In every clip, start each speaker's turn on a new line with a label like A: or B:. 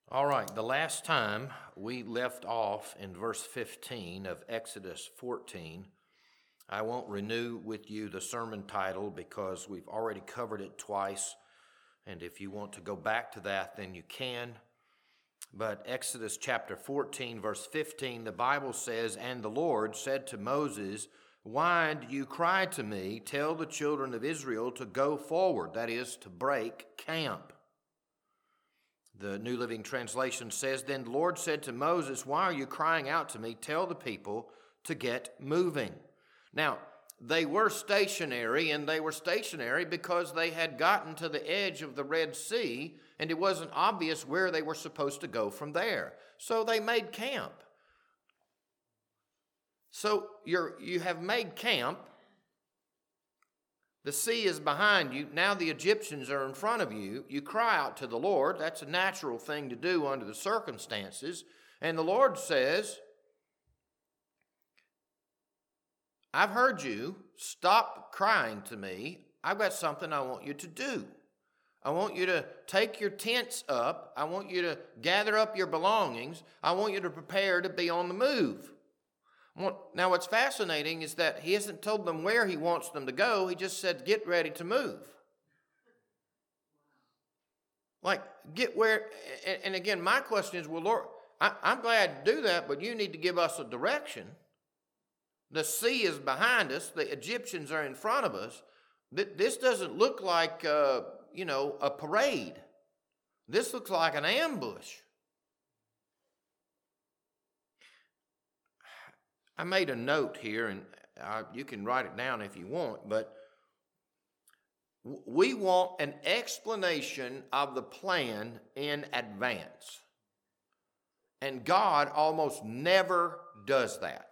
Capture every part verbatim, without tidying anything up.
A: All right, the last time we left off in verse fifteen of Exodus fourteen. I won't renew with you the sermon title because we've already covered it twice, and if you want to go back to that, then you can. But Exodus chapter fourteen, verse fifteen, the Bible says, "And the Lord said to Moses, why do you cry to me? Tell the children of Israel to go forward," that is, to break camp. The New Living Translation says, "Then the Lord said to Moses, why are you crying out to me? Tell the people to get moving." Now, they were stationary, and they were stationary because they had gotten to the edge of the Red Sea, and it wasn't obvious where they were supposed to go from there. So they made camp. So you're, you have made camp. The sea is behind you. Now the Egyptians are in front of you. You cry out to the Lord. That's a natural thing to do under the circumstances. And the Lord says, "I've heard you. Stop crying to me. I've got something I want you to do. I want you to take your tents up. I want you to gather up your belongings. I want you to prepare to be on the move." Now, what's fascinating is that he hasn't told them where he wants them to go. He just said, get ready to move. Like, get where, and again, my question is, well, Lord, I, I'm glad to do that, but you need to give us a direction. The sea is behind us. The Egyptians are in front of us. This doesn't look like, uh, you know, a parade. This looks like an ambush. I made a note here, and uh, you can write it down if you want, but we want an explanation of the plan in advance. And God almost never does that.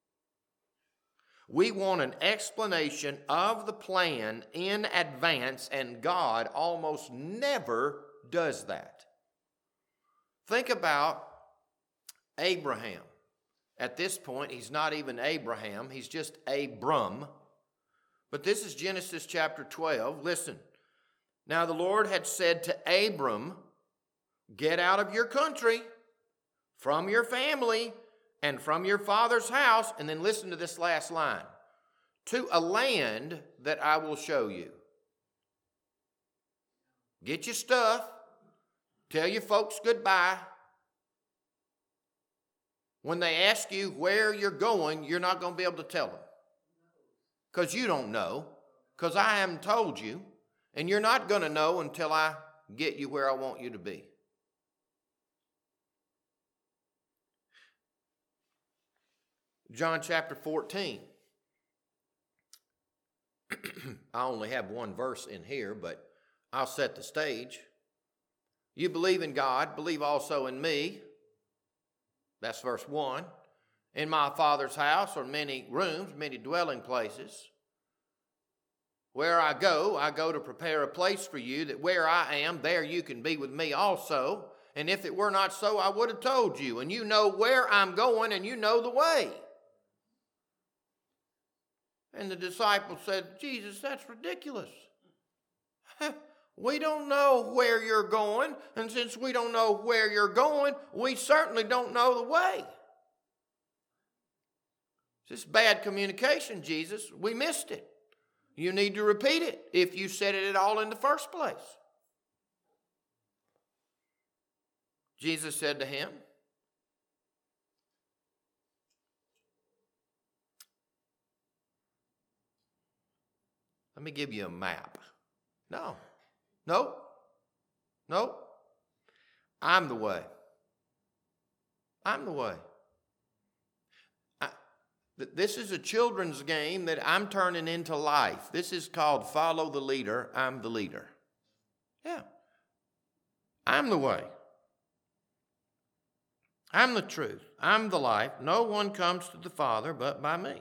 A: We want an explanation of the plan in advance, and God almost never does that. Think about Abraham. At this point, he's not even Abraham, he's just Abram. But this is Genesis chapter twelve. Listen. "Now the Lord had said to Abram, get out of your country, from your family, and from your father's house," and then listen to this last line, "to a land that I will show you." Get your stuff. Tell your folks goodbye. When they ask you where you're going, you're not going to be able to tell them. Because you don't know. Because I haven't told you. And you're not going to know until I get you where I want you to be. John chapter fourteen. I only have one verse in here, but I'll set the stage. "You believe in God, believe also in me." That's verse one. "In my Father's house are many rooms, many dwelling places. Where I go, I go to prepare a place for you, that where I am, there you can be with me also. And if it were not so, I would have told you. And you know where I'm going, and you know the way." And the disciples said, "Jesus, that's ridiculous. We don't know where you're going, and since we don't know where you're going, we certainly don't know the way. This is bad communication, Jesus. We missed it. You need to repeat it if you said it at all in the first place." Jesus said to him, "Let me give you a map." No. Nope. Nope. I'm the way. I'm the way. I, th- this is a children's game that I'm turning into life. This is called Follow the Leader. I'm the leader. Yeah. I'm the way. I'm the truth. I'm the life. No one comes to the Father but by me.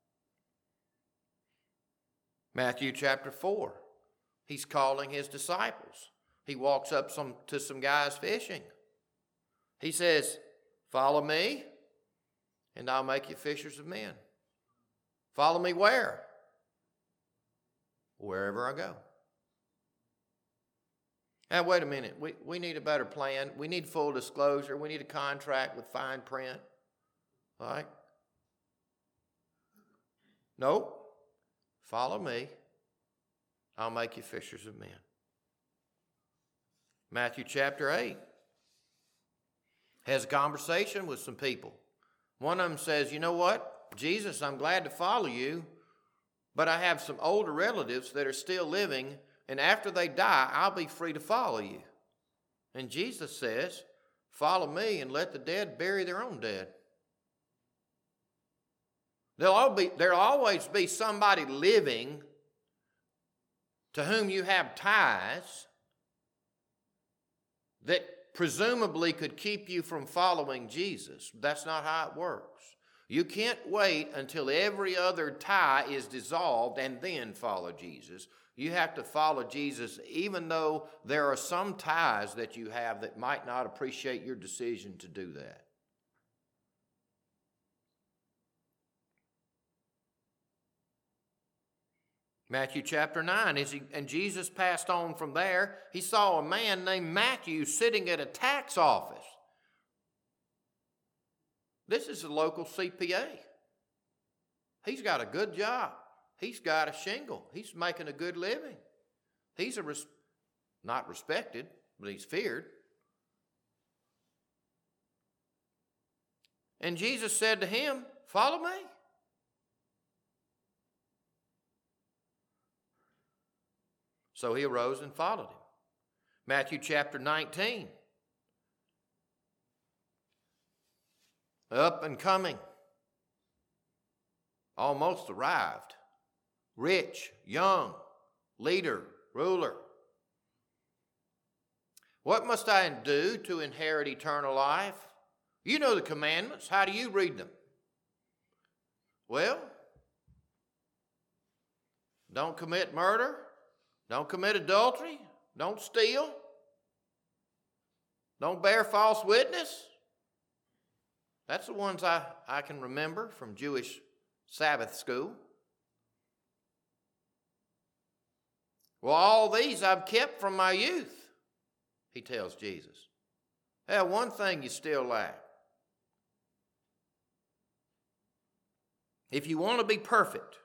A: Matthew chapter four. He's calling his disciples. He walks up some, to some guys fishing. He says, "Follow me, and I'll make you fishers of men." Follow me where? Wherever I go. Now, wait a minute. We, we need a better plan. We need full disclosure. We need a contract with fine print. All right? Nope. Follow me. I'll make you fishers of men. Matthew chapter eight has a conversation with some people. One of them says, you know what? Jesus, I'm glad to follow you, but I have some older relatives that are still living, and after they die, I'll be free to follow you. And Jesus says, follow me and let the dead bury their own dead. There'll, be, there'll always be somebody living to whom you have ties that presumably could keep you from following Jesus. That's not how it works. You can't wait until every other tie is dissolved and then follow Jesus. You have to follow Jesus even though there are some ties that you have that might not appreciate your decision to do that. Matthew chapter nine, as he, and Jesus passed on from there, he saw a man named Matthew sitting at a tax office. This is a local C P A. He's got a good job. He's got a shingle. He's making a good living. He's a res- not respected, but he's feared. And Jesus said to him, follow me. So he arose and followed him. Matthew chapter nineteen. Up and coming. Almost arrived. Rich, young, leader, ruler. What must I do to inherit eternal life? You know the commandments. How do you read them? Well, don't commit murder. Don't commit adultery. Don't steal. Don't bear false witness. That's the ones I, I can remember from Jewish Sabbath school. Well, all these I've kept from my youth, he tells Jesus. Well, one thing you still lack. If you want to be perfect,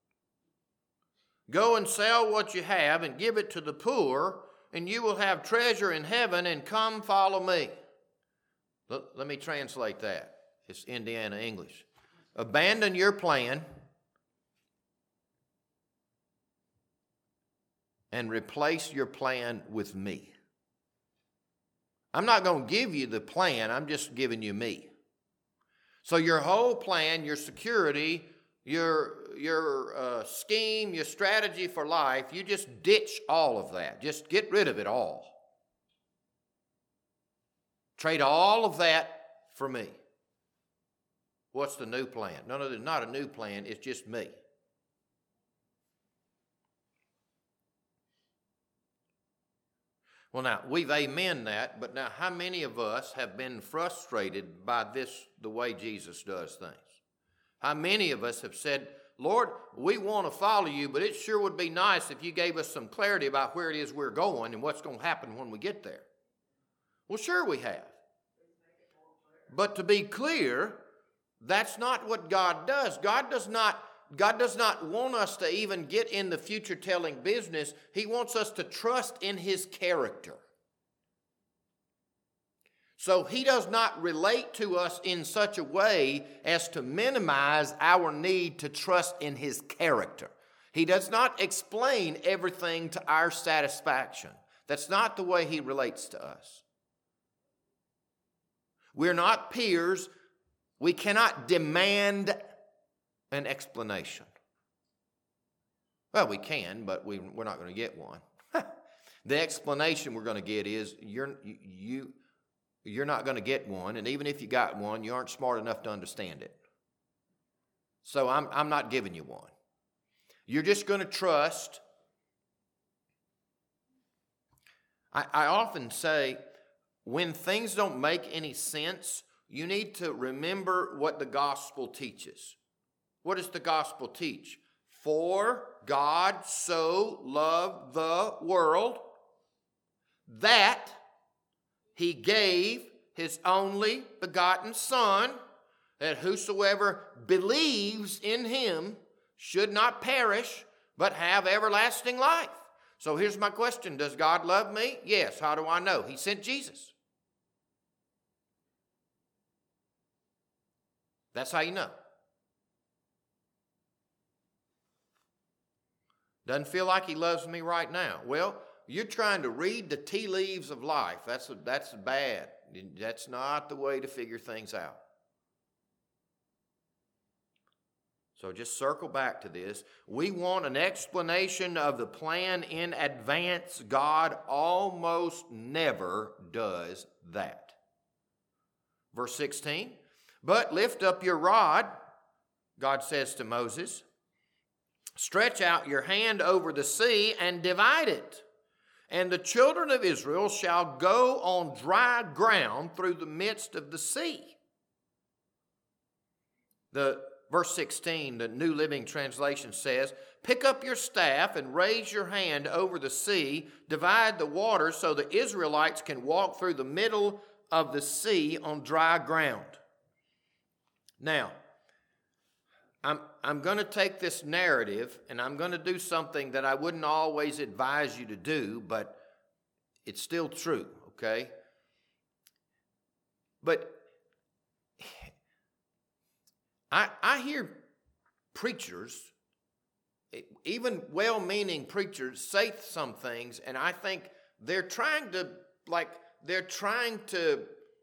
A: go and sell what you have and give it to the poor, and you will have treasure in heaven, and come follow me. Let, let me translate that. It's Indiana English. Abandon your plan and replace your plan with me. I'm not going to give you the plan. I'm just giving you me. So your whole plan, your security, your, your uh, scheme, your strategy for life, you just ditch all of that. Just get rid of it all. Trade all of that for me. What's the new plan? No, no, there's not a new plan. It's just me. Well, now, we've amen that, but now how many of us have been frustrated by this, the way Jesus does things? How many of us have said, Lord, we want to follow you, but it sure would be nice if you gave us some clarity about where it is we're going and what's going to happen when we get there. Well, sure we have. But to be clear, that's not what God does. God does not, God does not want us to even get in the future-telling business. He wants us to trust in His character. So He does not relate to us in such a way as to minimize our need to trust in His character. He does not explain everything to our satisfaction. That's not the way He relates to us. We're not peers. We cannot demand an explanation. Well, we can, but we, we're not going to get one. The explanation we're going to get is you're, you, you're not going to get one, and even if you got one, you aren't smart enough to understand it. So I'm, I'm not giving you one. You're just going to trust. I, I often say, when things don't make any sense, you need to remember what the gospel teaches. What does the gospel teach? For God so loved the world that he gave his only begotten Son, that whosoever believes in him should not perish, but have everlasting life. So here's my question. Does God love me? Yes. How do I know? He sent Jesus. That's how you know. Doesn't feel like he loves me right now. Well, you're trying to read the tea leaves of life. That's, that's bad. That's not the way to figure things out. So just circle back to this. We want an explanation of the plan in advance. God almost never does that. Verse sixteen, but lift up your rod, God says to Moses, stretch out your hand over the sea and divide it. And the children of Israel shall go on dry ground through the midst of the sea. The verse sixteen, the New Living Translation says, pick up your staff and raise your hand over the sea, divide the water so the Israelites can walk through the middle of the sea on dry ground. Now, I'm, I'm going to take this narrative and I'm going to do something that I wouldn't always advise you to do, but it's still true, okay? But I, I hear preachers, even well-meaning preachers, say some things, and I think they're trying to, like, they're trying to,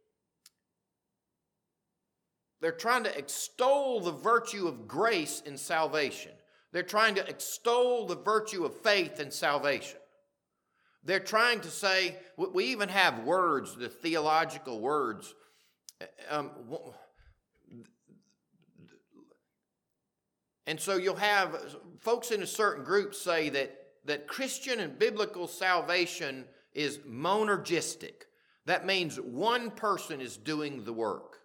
A: they're trying to extol the virtue of grace in salvation. They're trying to extol the virtue of faith in salvation. They're trying to say, we even have words, the theological words, um, and so you'll have folks in a certain group say that, that Christian and biblical salvation is monergistic. That means one person is doing the work.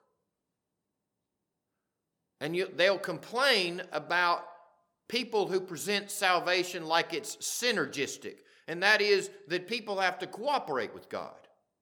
A: And you, they'll complain about people who present salvation like it's synergistic. And that is that people have to cooperate with God.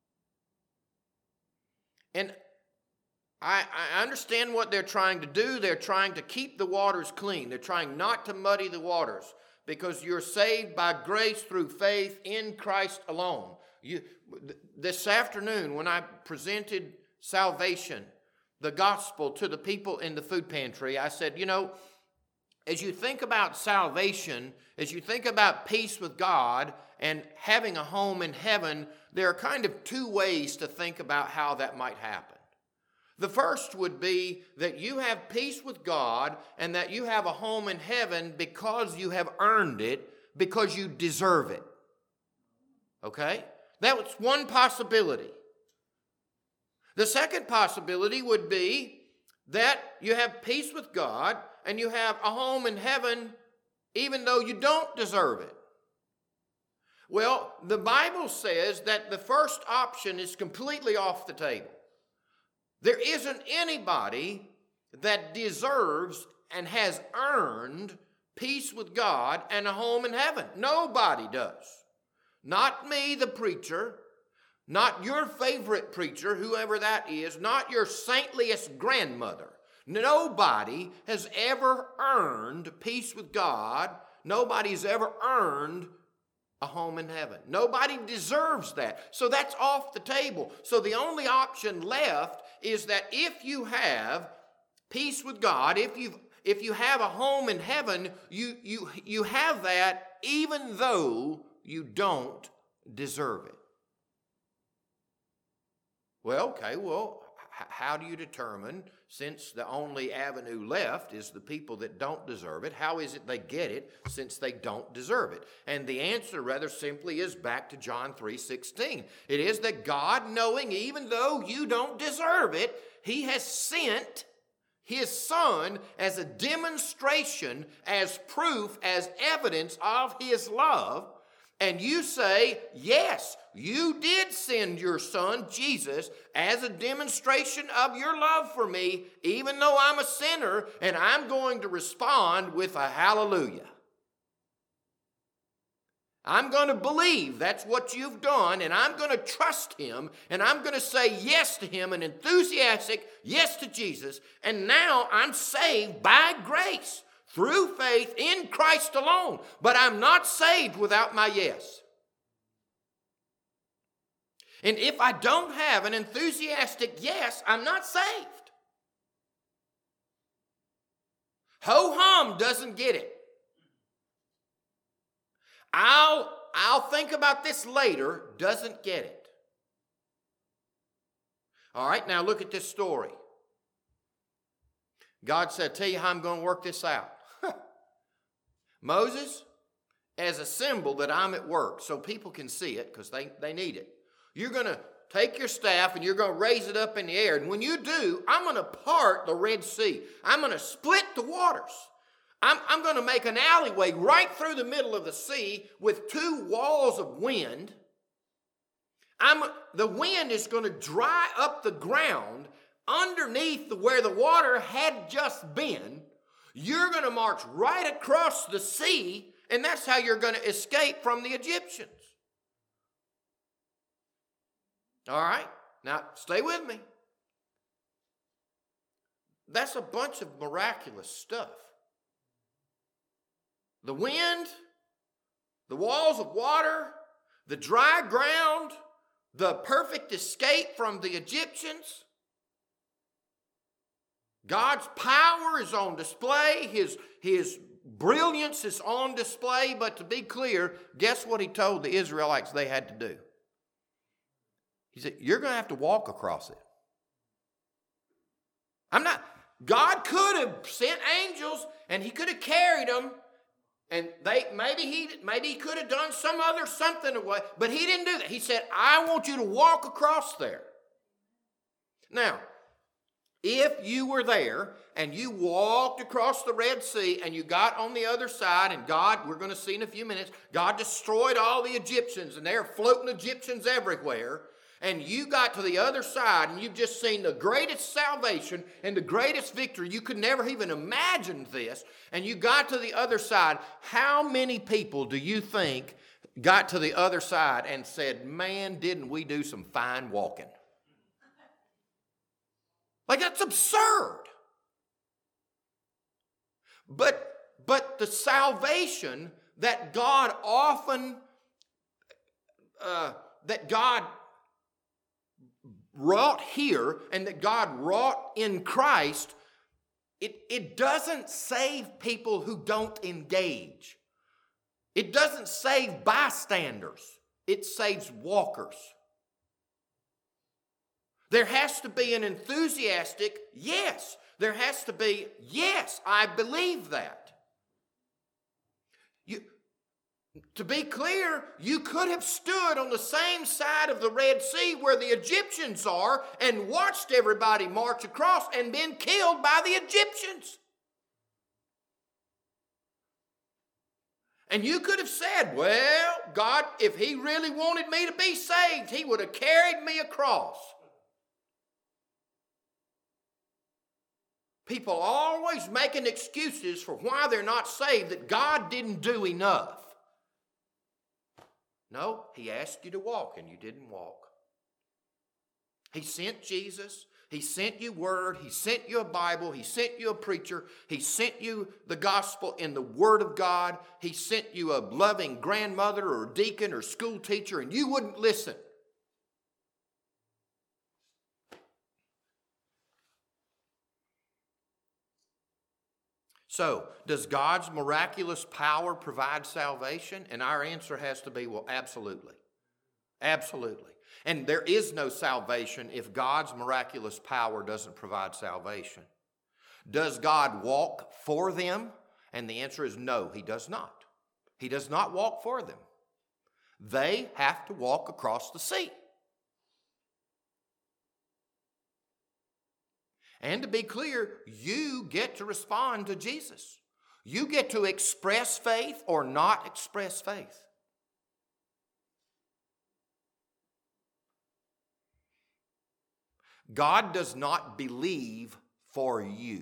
A: And I, I understand what they're trying to do. They're trying to keep the waters clean. They're trying not to muddy the waters because you're saved by grace through faith in Christ alone. You, this afternoon when I presented salvation, the gospel to the people in the food pantry, I said, you know, as you think about salvation, as you think about peace with God and having a home in heaven, there are kind of two ways to think about how that might happen. The first would be that you have peace with God and that you have a home in heaven because you have earned it, because you deserve it. Okay? That's one possibility. The second possibility would be that you have peace with God and you have a home in heaven even though you don't deserve it. Well, the Bible says that the first option is completely off the table. There isn't anybody that deserves and has earned peace with God and a home in heaven. Nobody does. Not me, the preacher. Not your favorite preacher, whoever that is. Not your saintliest grandmother. Nobody has ever earned peace with God. Nobody's ever earned a home in heaven. Nobody deserves that. So that's off the table. So the only option left is that if you have peace with God, if you if you have a home in heaven, you you you have that even though you don't deserve it. Well, okay, well, h- how do you determine, since the only avenue left is the people that don't deserve it, how is it they get it since they don't deserve it? And the answer rather simply is back to John three sixteen. It is that God, knowing even though you don't deserve it, He has sent His Son as a demonstration, as proof, as evidence of His love. And you say, yes, you did send your Son, Jesus, as a demonstration of your love for me, even though I'm a sinner, and I'm going to respond with a hallelujah. I'm going to believe that's what you've done, and I'm going to trust him, and I'm going to say yes to him, an enthusiastic yes to Jesus, and now I'm saved by grace through faith in Christ alone. But I'm not saved without my yes. And if I don't have an enthusiastic yes, I'm not saved. Ho-hum doesn't get it. I'll, I'll think about this later, doesn't get it. All right, now look at this story. God said, tell you how I'm going to work this out. Moses, as a symbol that I'm at work, so people can see it because they, they need it. You're going to take your staff and you're going to raise it up in the air. And when you do, I'm going to part the Red Sea. I'm going to split the waters. I'm, I'm going to make an alleyway right through the middle of the sea with two walls of wind. I'm, the wind is going to dry up the ground underneath the, where the water had just been. You're going to march right across the sea, and that's how you're going to escape from the Egyptians. All right, now stay with me. That's a bunch of miraculous stuff. The wind, the walls of water, the dry ground, the perfect escape from the Egyptians. God's power is on display. His, his brilliance is on display. But to be clear, guess what he told the Israelites they had to do? He said, you're going to have to walk across it. I'm not, God could have sent angels and he could have carried them. And they maybe he maybe he could have done some other something away, but he didn't do that. He said, I want you to walk across there. Now, if you were there and you walked across the Red Sea and you got on the other side, and God, we're going to see in a few minutes, God destroyed all the Egyptians and there are floating Egyptians everywhere, and you got to the other side and you've just seen the greatest salvation and the greatest victory. You could never even imagine this. And you got to the other side. How many people do you think got to the other side and said, man, didn't we do some fine walking? Like, that's absurd. But, but the salvation that God often, uh, that God wrought here and that God wrought in Christ, it, it doesn't save people who don't engage. It doesn't save bystanders. It saves walkers. There has to be an enthusiastic yes. There has to be, yes, I believe that. You, to be clear, you could have stood on the same side of the Red Sea where the Egyptians are and watched everybody march across and been killed by the Egyptians. And you could have said, well, God, if he really wanted me to be saved, he would have carried me across. People always making excuses for why they're not saved, that God didn't do enough. No, he asked you to walk and you didn't walk. He sent Jesus. He sent you word. He sent you a Bible. He sent you a preacher. He sent you the gospel in the word of God. He sent you a loving grandmother or deacon or school teacher, and you wouldn't listen. So, does God's miraculous power provide salvation? And our answer has to be, well, absolutely. Absolutely. And there is no salvation if God's miraculous power doesn't provide salvation. Does God walk for them? And the answer is no, he does not. He does not walk for them. They have to walk across the sea. And to be clear, you get to respond to Jesus. You get to express faith or not express faith. God does not believe for you.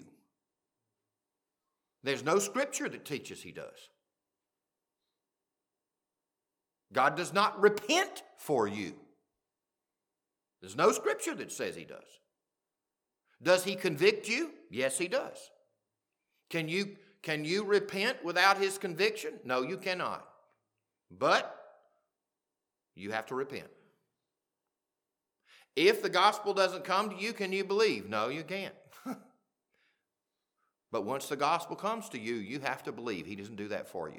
A: There's no scripture that teaches he does. God does not repent for you. There's no scripture that says he does. Does he convict you? Yes, he does. Can you, can you repent without his conviction? No, you cannot. But you have to repent. If the gospel doesn't come to you, can you believe? No, you can't. But once the gospel comes to you, you have to believe. He doesn't do that for you.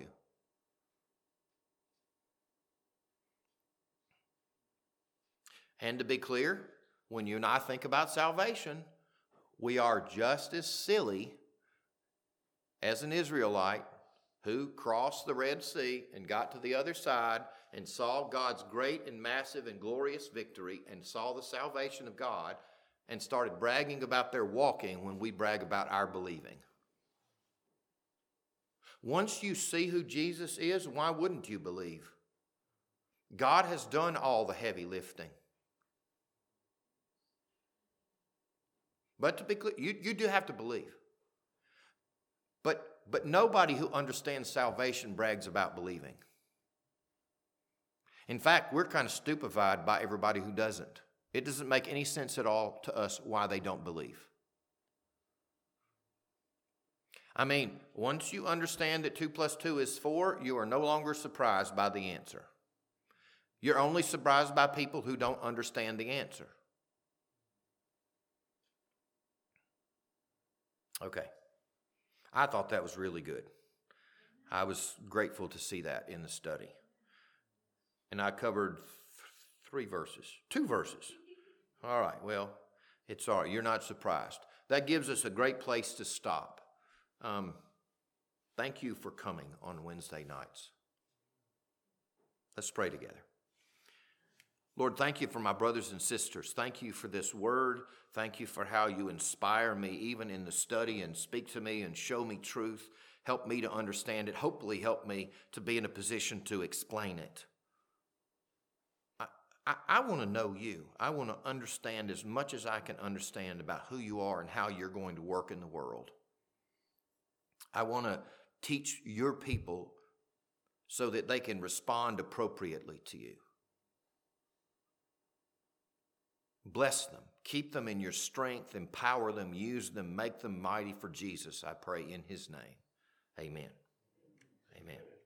A: And to be clear, when you and I think about salvation, we are just as silly as an Israelite who crossed the Red Sea and got to the other side and saw God's great and massive and glorious victory and saw the salvation of God and started bragging about their walking when we brag about our believing. Once you see who Jesus is, why wouldn't you believe? God has done all the heavy lifting. But to be clear, you, you do have to believe. But, but nobody who understands salvation brags about believing. In fact, we're kind of stupefied by everybody who doesn't. It doesn't make any sense at all to us why they don't believe. I mean, once you understand that two plus two is four, you are no longer surprised by the answer. You're only surprised by people who don't understand the answer. Okay. I thought that was really good. I was grateful to see that in the study. And I covered th- three verses, two verses. All right, well, it's all right. You're not surprised. That gives us a great place to stop. Um, thank you for coming on Wednesday nights. Let's pray together. Lord, thank you for my brothers and sisters. Thank you for this word. Thank you for how you inspire me even in the study and speak to me and show me truth. Help me to understand it. Hopefully help me to be in a position to explain it. I, I, I want to know you. I want to understand as much as I can understand about who you are and how you're going to work in the world. I want to teach your people so that they can respond appropriately to you. Bless them. Keep them in your strength. Empower them. Use them. Make them mighty for Jesus, I pray in his name. Amen. Amen.